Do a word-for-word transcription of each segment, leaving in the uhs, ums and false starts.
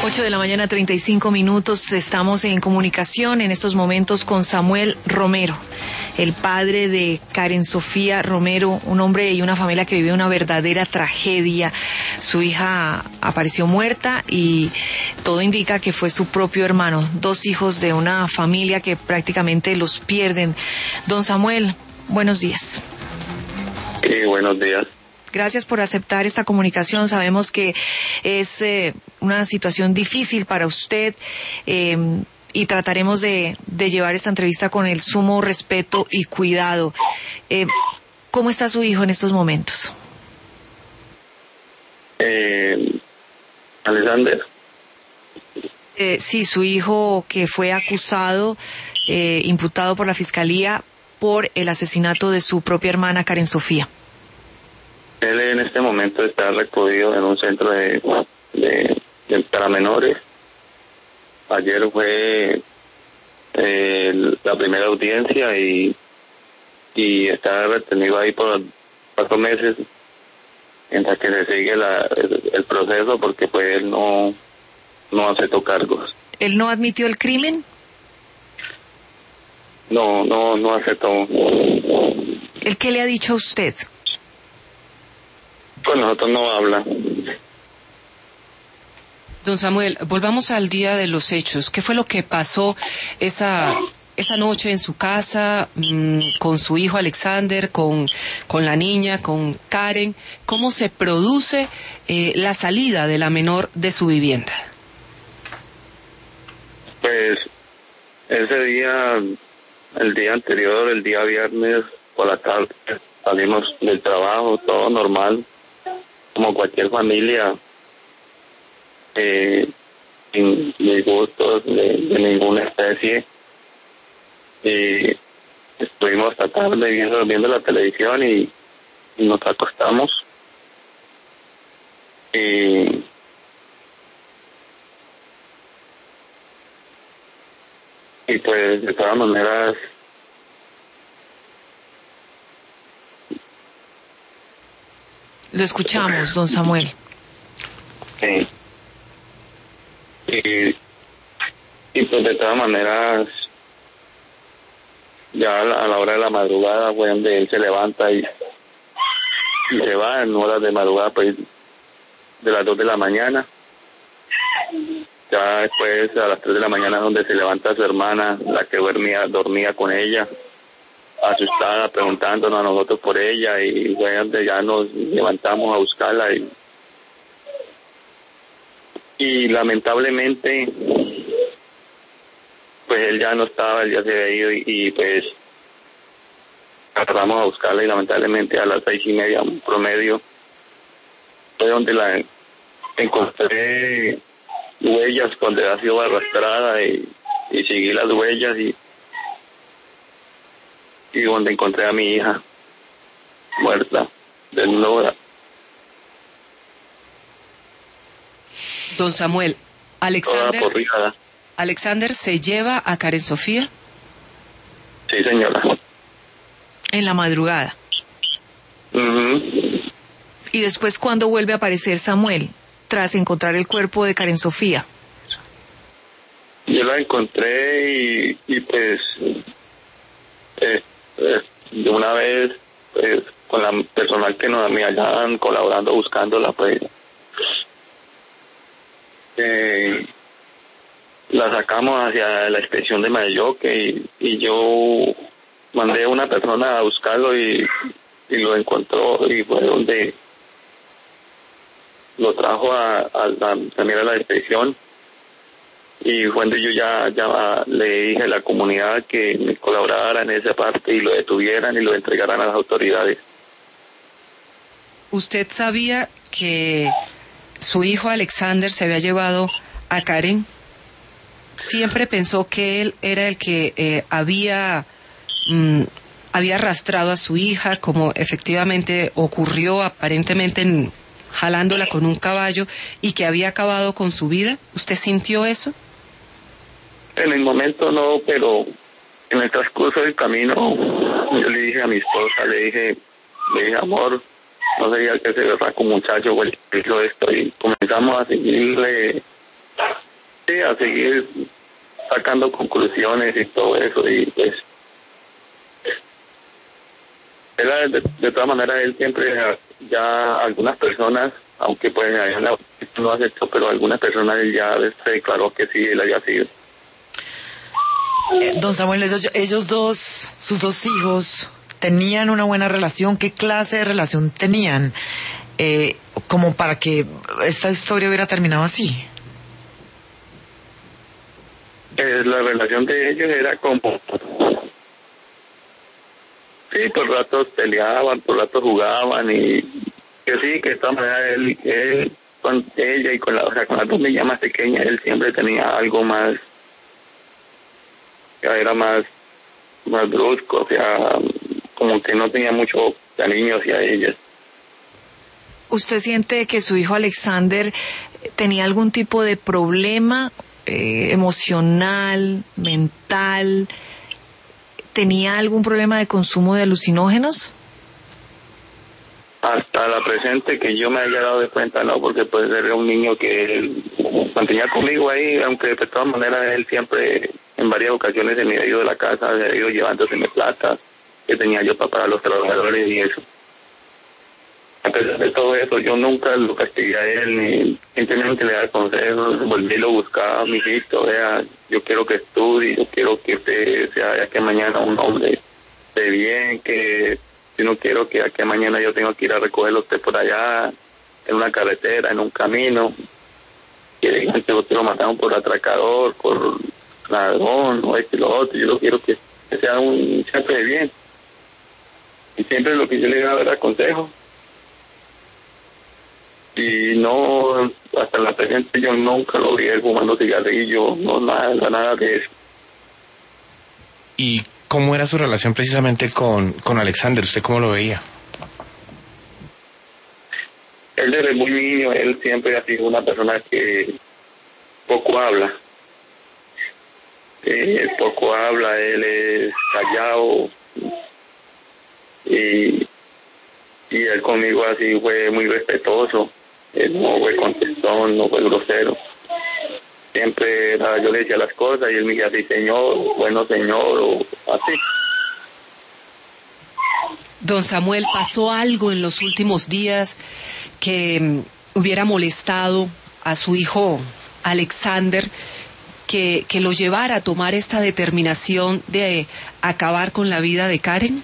ocho de la mañana, treinta y cinco minutos. Estamos en comunicación en estos momentos con Samuel Romero, el padre de Karen Sofía Romero, un hombre y una familia que vive una verdadera tragedia. Su hija apareció muerta y todo indica que fue su propio hermano. Dos hijos de una familia que prácticamente los pierden. Don Samuel, buenos días. Sí, buenos días. Gracias por aceptar esta comunicación. Sabemos que es eh, una situación difícil para usted eh, y trataremos de, de llevar esta entrevista con el sumo respeto y cuidado. Eh, ¿Cómo está su hijo en estos momentos? Eh, Alexander. Eh, sí, su hijo que fue acusado, eh, imputado por la Fiscalía por el asesinato de su propia hermana Karen Sofía. Él en este momento está recluido en un centro de, de, de para menores. Ayer fue eh, la primera audiencia y, y está retenido ahí por cuatro meses mientras que se sigue la, el, el proceso porque pues él no, no aceptó cargos. ¿Él no admitió el crimen? No, no, no aceptó. ¿El qué le ha dicho a usted? Pues nosotros no habla. Don Samuel, volvamos al día de los hechos. ¿Qué fue lo que pasó esa esa noche en su casa mmm, con su hijo Alexander, con con la niña, con Karen? ¿Cómo se produce eh, la salida de la menor de su vivienda? Pues ese día, el día anterior, el día viernes por la tarde, salimos del trabajo, todo normal, como cualquier familia, eh, sin disgustos de, de ninguna especie. Y estuvimos hasta tarde viendo, viendo la televisión y, y nos acostamos. Y y pues de todas maneras Lo escuchamos, don Samuel. sí. y, y pues de todas maneras ya a la, a la hora de la madrugada fue donde él se levanta y, y se va en horas de madrugada, pues de las dos de la mañana. Ya después a las tres de la mañana es donde se levanta su hermana, la que dormía, dormía con ella, asustada, preguntándonos a nosotros por ella, y fue donde ya nos levantamos a buscarla y, y lamentablemente pues él ya no estaba, él ya se había ido y, y pues tratamos a buscarla y lamentablemente a las seis y media un promedio fue donde la encontré huellas donde ha sido arrastrada y, y seguí las huellas y y donde encontré a mi hija muerta, desnuda. Don Samuel, Alexander, Alexander se lleva a Karen Sofía. Sí, señora. En la madrugada. Uh-huh. Y después, ¿cuándo vuelve a aparecer Samuel tras encontrar el cuerpo de Karen Sofía? Yo la encontré y, y pues eh, eh, de una vez pues con la personal que nos me hallaban colaborando buscándola, pues eh, la sacamos hacia la inspección de Mayoque y, y yo mandé a una persona a buscarlo y, y lo encontró y fue donde lo trajo a, a la, también a la inspección. Y cuando yo ya, ya le dije a la comunidad que me colaborara en esa parte y lo detuvieran y lo entregaran a las autoridades. ¿Usted sabía que su hijo Alexander se había llevado a Karen? ¿Siempre pensó que él era el que eh, había, mm, había arrastrado a su hija, como efectivamente ocurrió aparentemente en, jalándola con un caballo y que había acabado con su vida? ¿Usted sintió eso? En el momento no, pero en el transcurso del camino yo le dije a mi esposa, le dije, le dije, amor, no sería que ese berraco muchacho fue el que hizo esto, y comenzamos a seguirle sí, a seguir sacando conclusiones y todo eso, y pues él, de, de todas maneras él siempre, ya algunas personas, aunque pues no lo aceptó, pero algunas personas él ya se declaró que sí, él había sido. Eh, don Samuel, ellos, ellos dos, sus dos hijos, tenían una buena relación. ¿Qué clase de relación tenían? Eh, como para que esta historia hubiera terminado así. Eh, la relación de ellos era como, sí, por ratos peleaban, por ratos jugaban, y que sí, que de todas maneras él, él con ella y con la, o sea, con la dos niñas más pequeñas, él siempre tenía algo más, ya era más, más brusco, o sea, como que no tenía mucho cariño hacia ellas. ¿Usted siente que su hijo Alexander tenía algún tipo de problema eh, emocional, mental? ¿Tenía algún problema de consumo de alucinógenos? Hasta la presente que yo me haya dado de cuenta, no, porque pues era un niño que mantenía conmigo ahí, aunque de todas maneras él siempre, en varias ocasiones se me ha ido de la casa, se ha ido llevándoseme plata que tenía yo para pagar a los trabajadores y eso. A pesar de todo eso, yo nunca lo castigué a él, ni simplemente le daba consejos, volví y lo buscaba, mijito, vea, yo quiero que estudie, yo quiero que usted sea de aquí a mañana un hombre de bien, que yo no quiero que aquí a mañana yo tenga que ir a recogerlo usted por allá, en una carretera, en un camino, que digan que usted lo mataron por atracador, por ladrón, o esto y lo otro. Yo no quiero que, que sea un muchacho de bien. Y siempre lo que yo le daba era consejo. Y no, hasta la presente yo nunca lo vi fumando cigarrillo, no, nada, nada de eso. ¿Y cómo era su relación precisamente con, con Alexander? ¿Usted cómo lo veía? Él desde muy niño, él siempre ha sido una persona que poco habla. Eh, poco habla, él es callado. Y, y él conmigo así fue muy respetuoso. Él no fue contestón, no fue grosero. Siempre era, yo le decía las cosas y él me decía así, señor, bueno señor, o así. Don Samuel, ¿pasó algo en los últimos días que um, hubiera molestado a su hijo Alexander, que, que lo llevara a tomar esta determinación de acabar con la vida de Karen?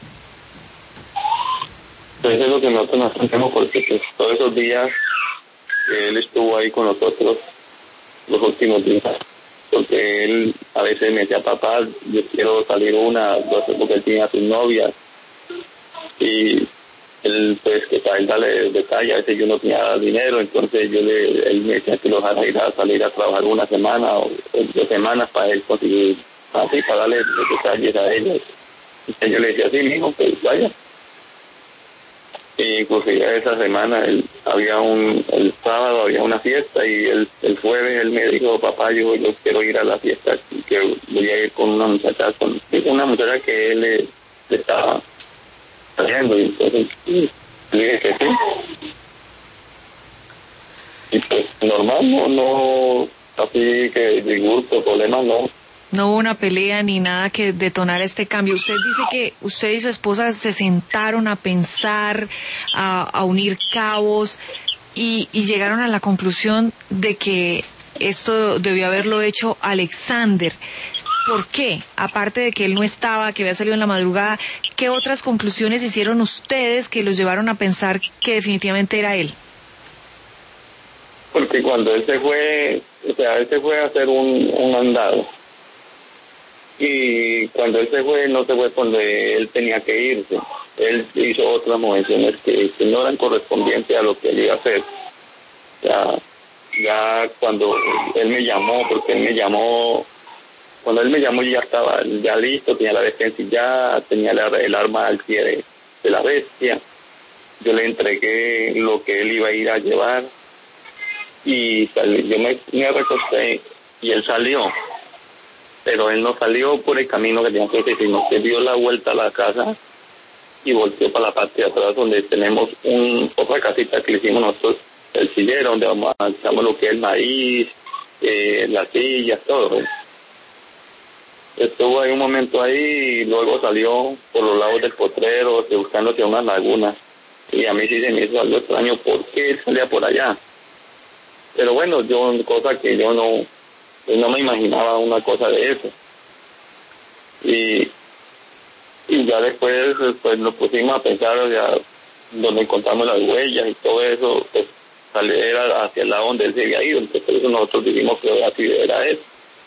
Pues eso es lo que nosotros nos hacemos, porque pues, todos esos días él estuvo ahí con nosotros, los últimos días, porque él a veces me decía, papá, yo quiero salir una, dos, porque él tenía sus novias, y él, pues, que para él darle detalle, a veces yo no tenía dinero, entonces yo le, él me decía que lo dejara ir a salir a trabajar una semana o, o dos semanas para él conseguir, así, para darle detalles a ellos. Entonces yo le decía, sí, mijo, pues vaya. Y inclusive esa semana él, había un, el sábado había una fiesta y el, el jueves él me dijo, papá, yo, yo quiero ir a la fiesta, que voy a ir con una muchacha, con una muchacha que él le, le estaba saliendo, y entonces sí, le dije que sí. Y pues normal, no, no, así que disgusto, problemas no. No hubo una pelea ni nada que detonara este cambio. Usted dice que usted y su esposa se sentaron a pensar, a, a unir cabos y, y llegaron a la conclusión de que esto debió haberlo hecho Alexander. ¿Por qué? Aparte de que él no estaba, que había salido en la madrugada, ¿qué otras conclusiones hicieron ustedes que los llevaron a pensar que definitivamente era él? Porque cuando él se fue, o sea, él se fue a hacer un, un mandado. Y cuando él se fue, no se fue donde él tenía que irse. Él hizo otras movenciones que, que no eran correspondientes a lo que él iba a hacer. Ya, ya cuando él me llamó, porque él me llamó, cuando él me llamó yo ya estaba ya listo, tenía la defensa y ya tenía la, el arma al pie de, de la bestia. Yo le entregué lo que él iba a ir a llevar y salí, yo me, me recosté y él salió. Pero él no salió por el camino que tenía que hacer, sino que dio la vuelta a la casa y volteó para la parte de atrás donde tenemos un, otra casita que le hicimos nosotros, el sillero, donde vamos a echamos lo que es el maíz eh, las sillas, todo. Estuvo ahí un momento ahí y luego salió por los lados del potrero buscando hacia unas lagunas. Y a mí sí se me hizo algo extraño por qué él salía por allá. Pero bueno, yo, cosa que yo no, no me imaginaba una cosa de eso. Y, y ya después pues nos pusimos a pensar, o sea, donde encontramos las huellas y todo eso, pues salir hacia el lado donde él se había ido. Entonces por eso nosotros dijimos que así era eso.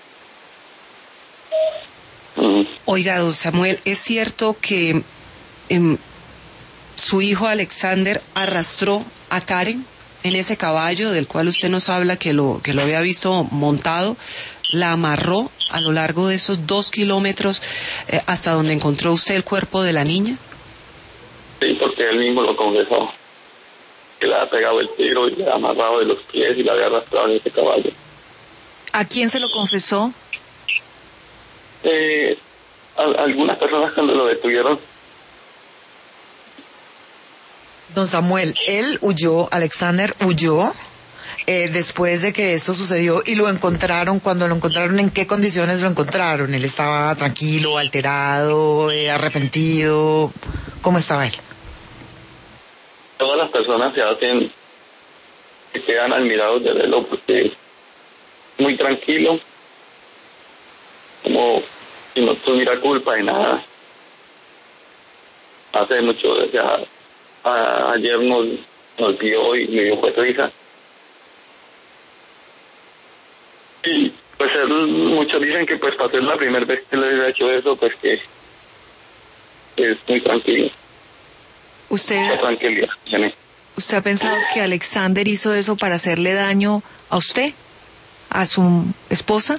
Uh-huh. Oiga, don Samuel, ¿es cierto que eh, su hijo Alexander arrastró a Karen en ese caballo del cual usted nos habla que lo, que lo había visto montado? ¿La amarró a lo largo de esos dos kilómetros eh, hasta donde encontró usted el cuerpo de la niña? Sí, porque él mismo lo confesó, que le había pegado el tiro y le había amarrado de los pies y la había arrastrado en ese caballo. ¿A quién se lo confesó? Eh, a, a algunas personas cuando lo detuvieron. Don Samuel, él huyó, Alexander huyó eh, después de que esto sucedió y lo encontraron. Cuando lo encontraron, ¿en qué condiciones lo encontraron? ¿Él estaba tranquilo, alterado, eh, arrepentido? ¿Cómo estaba él? Todas las personas se hacen, se quedan admirados de verlo porque es muy tranquilo, como si no tuviera culpa de nada. Hace mucho, o sea, a, ayer nos, nos vio y me dio pues risa. Y pues él, muchos dicen que pues para ser la primera vez que le había hecho eso, pues que es muy tranquilo. ¿Usted, tranquilidad, ¿sí? ¿Usted ha pensado que Alexander hizo eso para hacerle daño a usted, a su esposa?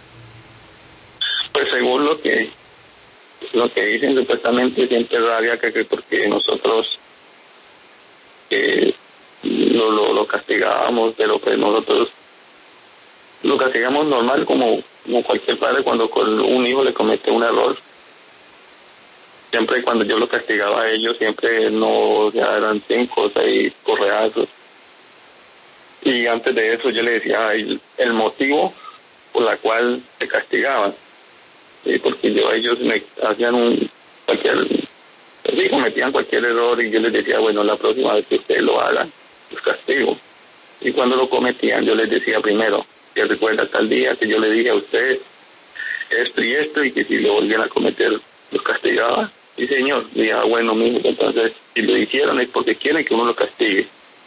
Pues según lo que lo que dicen, supuestamente siempre rabia que, que porque nosotros eh, lo, lo, lo castigábamos, pero pues nosotros lo castigamos normal como, como cualquier padre cuando con un hijo le comete un error. Siempre cuando yo lo castigaba a ellos, siempre no, ya eran cinco o seis correazos. Y antes de eso yo le decía el, el motivo por la cual se castigaban. Sí, porque yo ellos me hacían un cualquier, sí, cometían cualquier error y yo les decía, bueno, la próxima vez que ustedes lo hagan, los castigo. Y cuando lo cometían yo les decía primero, que recuerda tal día que yo le dije a ustedes esto y esto y que si lo volvían a cometer los castigaba. Sí, señor. Y ya, bueno, mismo, entonces, si lo hicieron es porque quieren que uno lo castigue.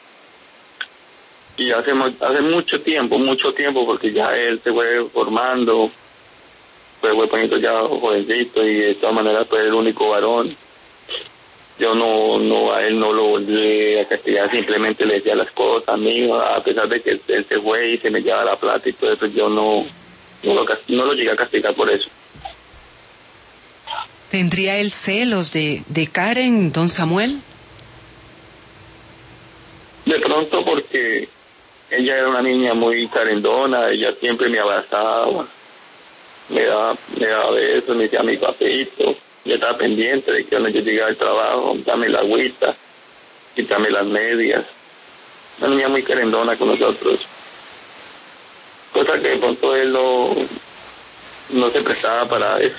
Y hace, hace mucho tiempo, mucho tiempo, porque ya él se fue formando, fue, fue poniendo ya jovencito y de todas maneras fue el único varón. Yo no, no, a él no lo volví a castigar, simplemente le decía las cosas a mí, a pesar de que él se fue y se me llevaba la plata y todo eso, yo no, no lo, no lo llegué a castigar por eso. ¿Tendría él celos de, de Karen, don Samuel? De pronto porque ella era una niña muy carendona, ella siempre me abrazaba, me daba, me daba besos, me decía mi papito, yo estaba pendiente de que cuando yo llegaba al trabajo, dame la agüita, quítame las medias. Una niña muy carendona con nosotros. Cosa que de pronto él no, no se prestaba para eso.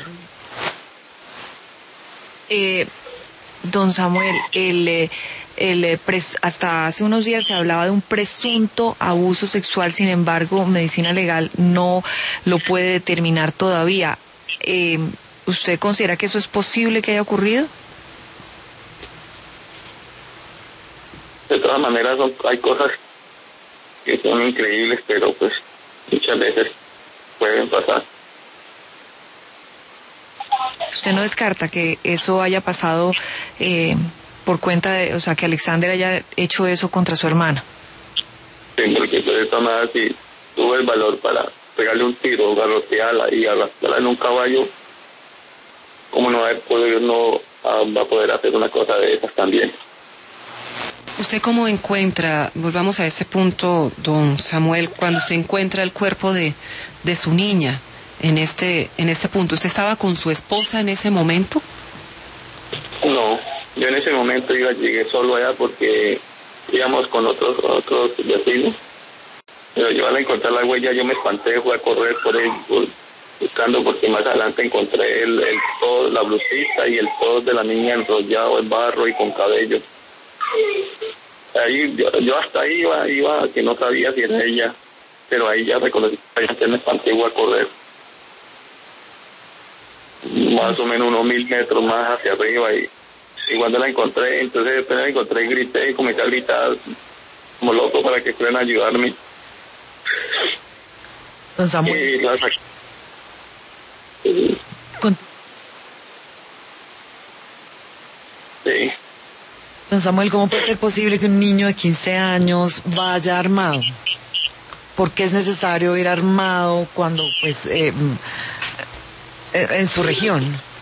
Eh, don Samuel, el, el pres, hasta hace unos días se hablaba de un presunto abuso sexual, sin embargo, medicina legal no lo puede determinar todavía. Eh, ¿Usted considera que eso es posible que haya ocurrido? De todas maneras, son, hay cosas que son increíbles, pero pues muchas veces pueden pasar. ¿Usted no descarta que eso haya pasado eh, por cuenta de, o sea, que Alexander haya hecho eso contra su hermana? Sí, porque pues, de todas maneras, si tuvo el valor para pegarle un tiro, garrotearla y arrastrarla en un caballo, ¿cómo no va a poder, no, va a poder hacer una cosa de esas también? ¿Usted cómo encuentra, volvamos a ese punto, don Samuel, cuando usted encuentra el cuerpo de, de su niña en este, en este punto? ¿Usted estaba con su esposa en ese momento? No, yo en ese momento iba, llegué solo allá porque íbamos con otros, otros vecinos Pero yo al encontrar la huella yo me espanté, fui a correr por él, por, buscando, porque más adelante encontré el, el todo, la blusita y el todo de la niña enrollado en barro y con cabello. Ahí yo, yo hasta ahí iba, iba, que no sabía si era ella, pero ahí ya reconocí que me espanté, fui a correr. Más o menos unos mil metros más hacia arriba y, y cuando la encontré, entonces después la encontré y grité y comencé a gritar como loco para que fueran a ayudarme. Don Samuel. Y la sac- Con- sí. Don Samuel, ¿cómo puede ser posible que un niño de quince años vaya armado? ¿Por qué es necesario ir armado cuando, pues, eh, eh, en su región?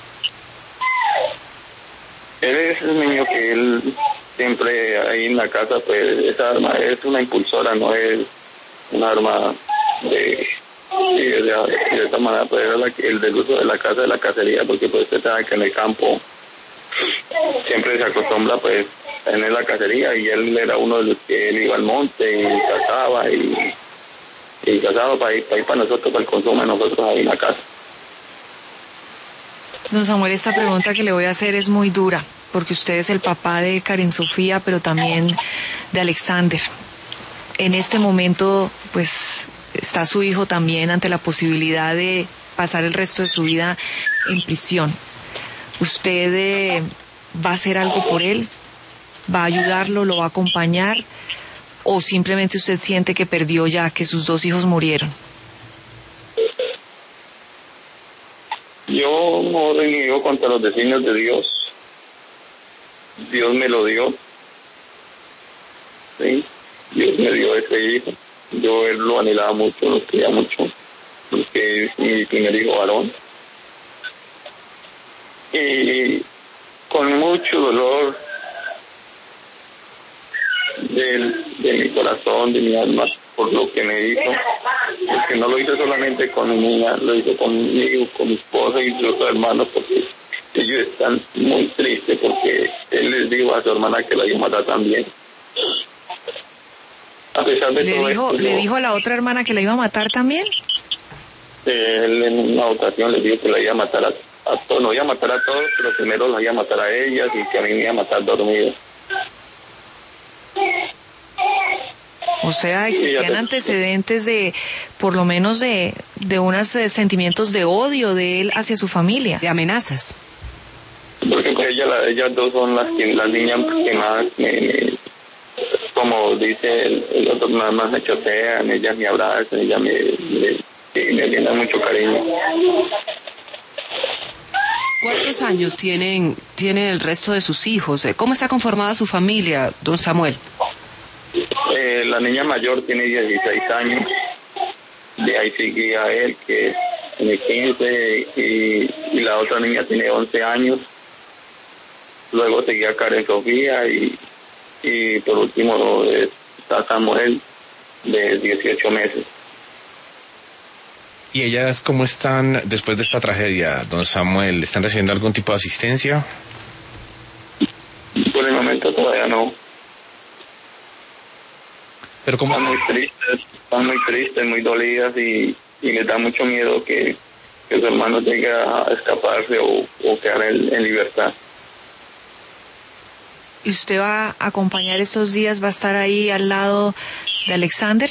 Él es un niño que él siempre ahí en la casa, pues esa arma es una impulsora, no es un arma de, de, de, de esta manera, pues era la, el del uso de la casa, de la cacería, porque pues usted sabe que en el campo siempre se acostumbra pues tener la cacería y él era uno de los que él iba al monte y cazaba y, y cazaba para ir, para ir para nosotros, para el consumo de nosotros ahí en la casa. Don Samuel, esta pregunta que le voy a hacer es muy dura, porque usted es el papá de Karen Sofía, pero también de Alexander. En este momento, pues, está su hijo también ante la posibilidad de pasar el resto de su vida en prisión. ¿Usted eh, va a hacer algo por él? ¿Va a ayudarlo? ¿Lo va a acompañar? ¿O simplemente usted siente que perdió ya, que sus dos hijos murieron? Yo no reniego contra los designios de Dios. Dios me lo dio. ¿Sí? Dios me dio ese hijo. Yo él lo anhelaba mucho, lo quería mucho, porque es mi primer hijo varón. Y con mucho dolor de, de mi corazón, de mi alma, por lo que me hizo, porque no lo hizo solamente con mi niña, lo hizo conmigo, con mi esposa y sus hermanos, porque ellos están muy tristes porque él les dijo a su hermana que la iba a matar también. A pesar de ¿Le todo dijo, esto, ¿le yo, dijo a la otra hermana que la iba a matar también? él en una ocasión les dijo que la iba a matar a, a todos, no iba a matar a todos, pero primero la iba a matar a ellas y que a mí me iba a matar dormido. O sea, existían antecedentes de, por lo menos de, de unos eh, sentimientos de odio de él hacia su familia. De amenazas. Porque pues ella, la, ellas dos son las que, las niñas que más me, me como dice el, el otro, nada más me chotean, ellas me abrazan, ellas me, me, me brindan mucho cariño. ¿Cuántos años tienen, tiene el resto de sus hijos? ¿Cómo está conformada su familia, don Samuel? Eh, la niña mayor tiene dieciséis años, de ahí seguía él, que tiene quince, y, y la otra niña tiene once años. Luego seguía Karen Sofía y, y por último eh, está Samuel, de dieciocho meses. ¿Y ellas cómo están después de esta tragedia, don Samuel? ¿Están recibiendo algún tipo de asistencia? Por el momento todavía no. ¿Pero cómo Están están? muy tristes, están muy tristes, muy dolidas y, y les da mucho miedo que, que su hermano llegue a escaparse o, o quedar en, en libertad. ¿Y usted va a acompañar estos días, va a estar ahí al lado de Alexander?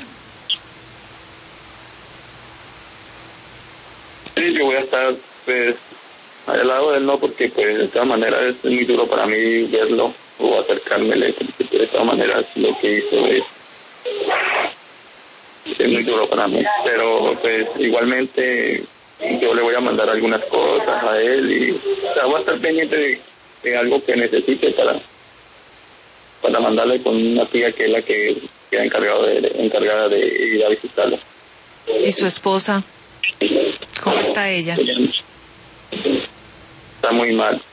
Sí, yo voy a estar pues al lado de él, no, porque pues de todas maneras es muy duro para mí verlo o acercármele, porque de todas maneras lo que hizo es, es muy duro para mí, pero pues igualmente yo le voy a mandar algunas cosas a él y o sea, voy a estar pendiente de, de algo que necesite para para mandarle con una tía que es la que queda encargado de, encargada de ir a visitarlo. ¿Y su esposa? ¿Cómo está ella? Está muy mal.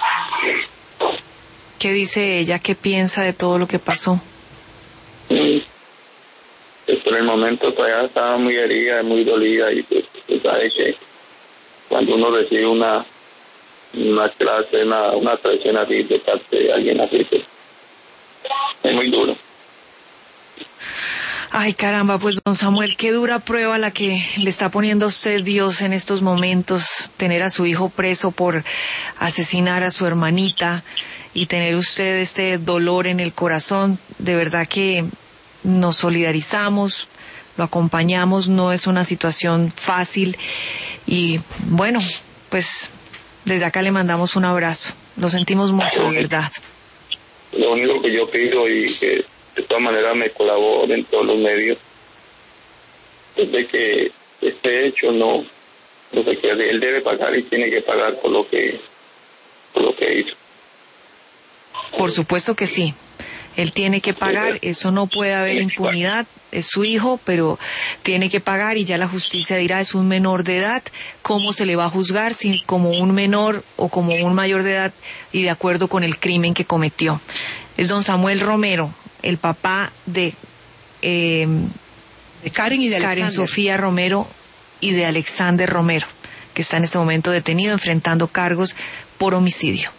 ¿Qué dice ella? ¿Qué piensa de todo lo que pasó? Pues por el momento todavía estaba muy herida, muy dolida y pues usted sabe que cuando uno recibe una una clase, una, una traición así de parte de alguien así, pues, es muy duro. Ay, caramba, pues don Samuel, qué dura prueba la que le está poniendo a usted Dios en estos momentos, tener a su hijo preso por asesinar a su hermanita y tener usted este dolor en el corazón. De verdad que nos solidarizamos, lo acompañamos, no es una situación fácil y bueno, pues desde acá le mandamos un abrazo, lo sentimos mucho, de verdad. Lo único que yo pido y que de todas maneras me colaboren en todos los medios es de que este hecho no, no se quede. Él debe pagar y tiene que pagar por lo que por lo que hizo. Por supuesto que sí, él tiene que pagar, eso no puede haber impunidad, es su hijo, pero tiene que pagar y ya la justicia dirá, es un menor de edad, ¿cómo se le va a juzgar si como un menor o como un mayor de edad y de acuerdo con el crimen que cometió? Es don Samuel Romero, el papá de, eh, de Karen y de Karen Alexander. Sofía Romero y de Alexander Romero, que está en este momento detenido enfrentando cargos por homicidio.